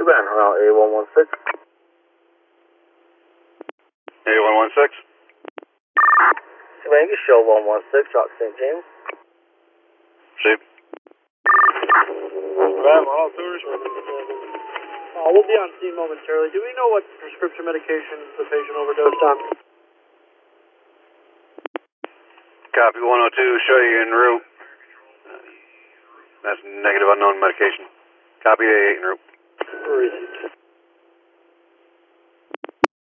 Ben, A116. A116. Ben, you show 116, Rock St. James. Sheep. Ben, all tours. We'll be on scene momentarily. Do we know what prescription medication the patient overdosed on? Copy 102, show you en route. That's negative unknown medication. Copy A8 en route. Where is it?